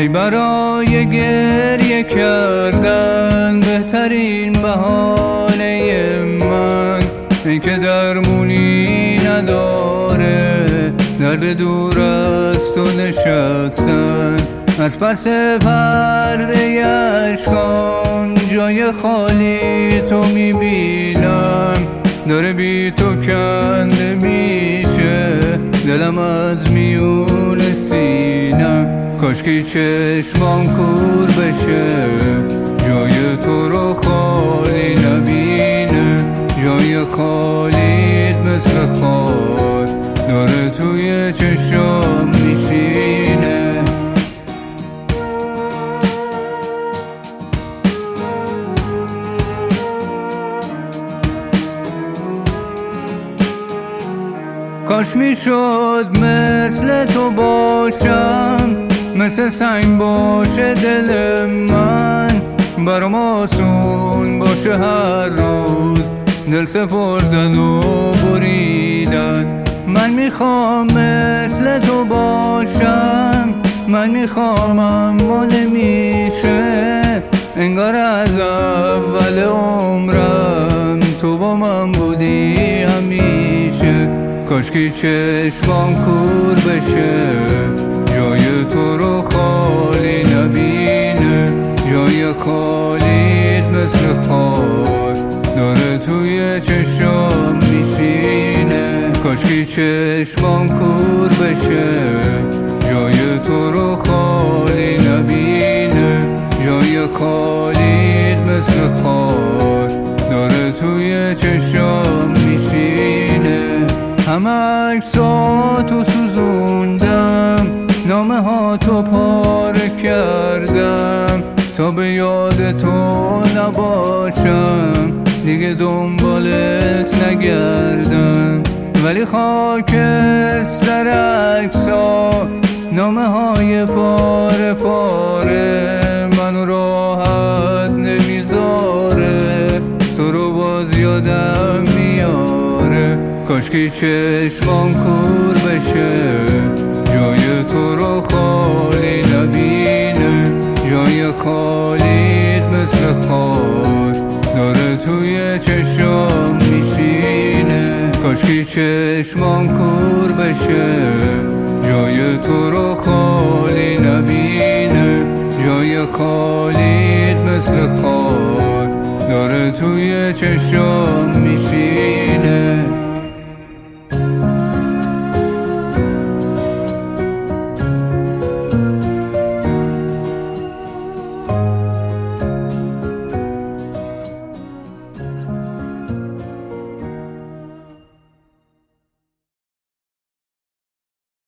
ای برای گریه کردن بهترین بهانه من، ای که درمونی نداره درد دور از تو نشستن. از پس پرده اشکان جای خالی تو میبینم، داره بی تو کنده میشه دلم از میون سینم. کاشکی چشمام کور بشه جای تو رو خالی نبینه، جای خالیت مثل خاک داره توی چشام میشینه. کاش میشد مثل تو باشم، مثل سنگ باشه دل من، برام آسون باشه هر روز دل سپردن و بریدن. من میخوام مثل تو باشم، من میخوام اما نمیشه، انگار از اول عمرم تو با من بودی همیشه. کاشکی چشمام کور بشه جای تو رو خالی نبینه، جای خالیت مثل خاک داره توی چشام میشینه. کاشکی چشمام کور بشه جای تو رو خالی نبینه، جای خالیت مثل خاک داره توی چشام میشینه. همه عکس‌ها تو سوزوندم، نامه ها تو پاره کردم، تا به یاد تو نباشم دیگه دنبالت نگردم. ولی خاکستر عکس‌ها نامه های پاره پاره منو راحت نمیذاره، تو رو باز یادم میاره. کاشکی چشمام کور بشه جای تو رو خالی نبینه، جای خالیت مثل خاک داره توی چشام میشینه. کاشکی چشمام کور بشه جای تو رو خالی نبینه، جای خالیت مثل خاک داره توی چشام میشینه.